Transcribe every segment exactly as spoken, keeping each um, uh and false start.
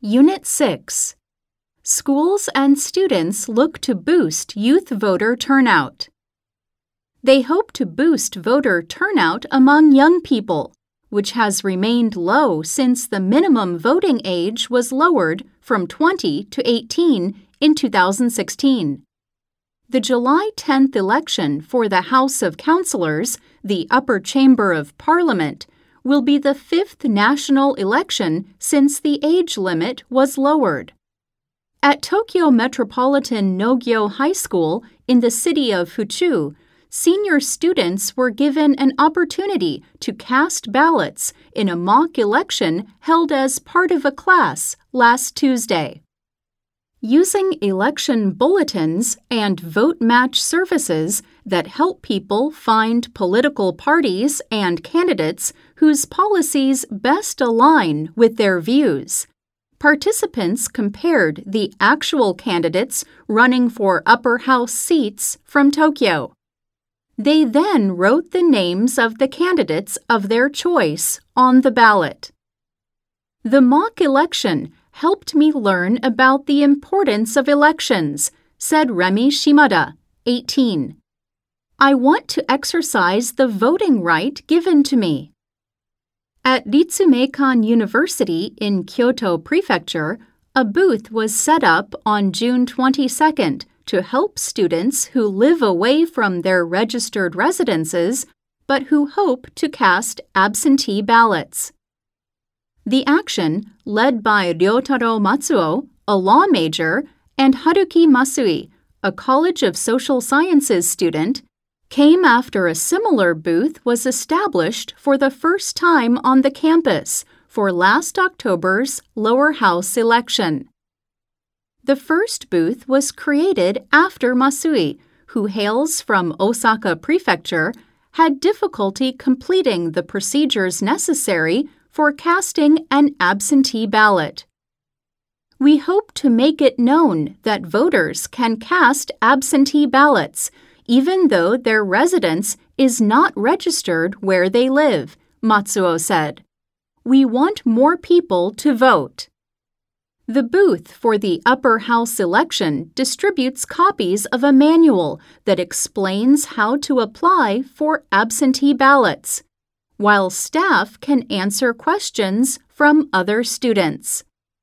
Unit six. Schools and students look to boost youth voter turnout. They hope to boost voter turnout among young people, which has remained low since the minimum voting age was lowered from twenty to eighteen in two thousand sixteen. The July tenth election for the House of Councillors, the upper chamber of Parliament, will be the fifth national election since the age limit was lowered. At Tokyo Metropolitan Nogyo High School in the city of Fuchu, senior students were given an opportunity to cast ballots in a mock election held as part of a class last Tuesday. Using election bulletins and vote match services that help people find political parties and candidates whose policies best align with their views, participants compared the actual candidates running for upper house seats from Tokyo. They then wrote the names of the candidates of their choice on the ballot. The mock election helped me learn about the importance of elections, said Remi Shimada, eighteen. I want to exercise the voting right given to me. At Ritsumeikan University in Kyoto Prefecture, a booth was set up on June twenty-second to help students who live away from their registered residences but who hope to cast absentee ballots. The action, led by Ryotaro Matsuo, a law major, and Haruki Masui, a College of Social Sciences student, came after a similar booth was established for the first time on the campus for last October's lower house election. The first booth was created after Masui, who hails from Osaka Prefecture, had difficulty completing the procedures necessary for casting an absentee ballot. We hope to make it known that voters can cast absentee ballots even though their residence is not registered where they live, Matsuo said. We want more people to vote. The booth for the upper house election distributes copies of a manual that explains how to apply for absentee ballots, while staff can answer questions from other students.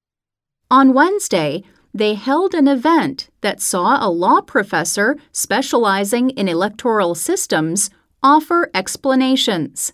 On Wednesday, they held an event that saw a law professor specializing in electoral systems offer explanations.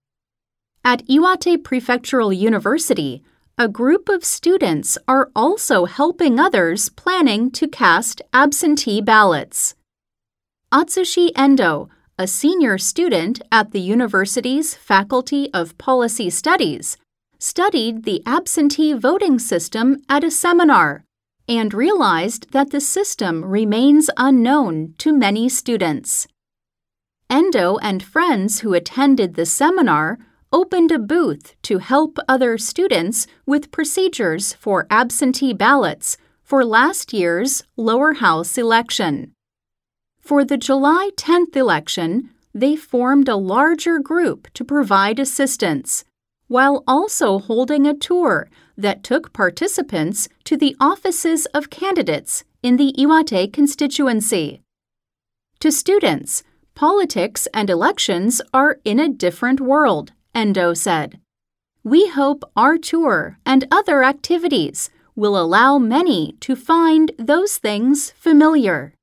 At Iwate Prefectural University, a group of students are also helping others planning to cast absentee ballots. Atsushi Endo, a senior student at the university's Faculty of Policy Studies, studied the absentee voting system at a seminar and realized that the system remains unknown to many students. Endo and friends who attended the seminar opened a booth to help other students with procedures for absentee ballots for last year's lower house election. For the July tenth election, they formed a larger group to provide assistance, while also holding a tour that took participants to the offices of candidates in the Iwate constituency. To students, politics and elections are in a different world, Endo said. We hope our tour and other activities will allow many to find those things familiar.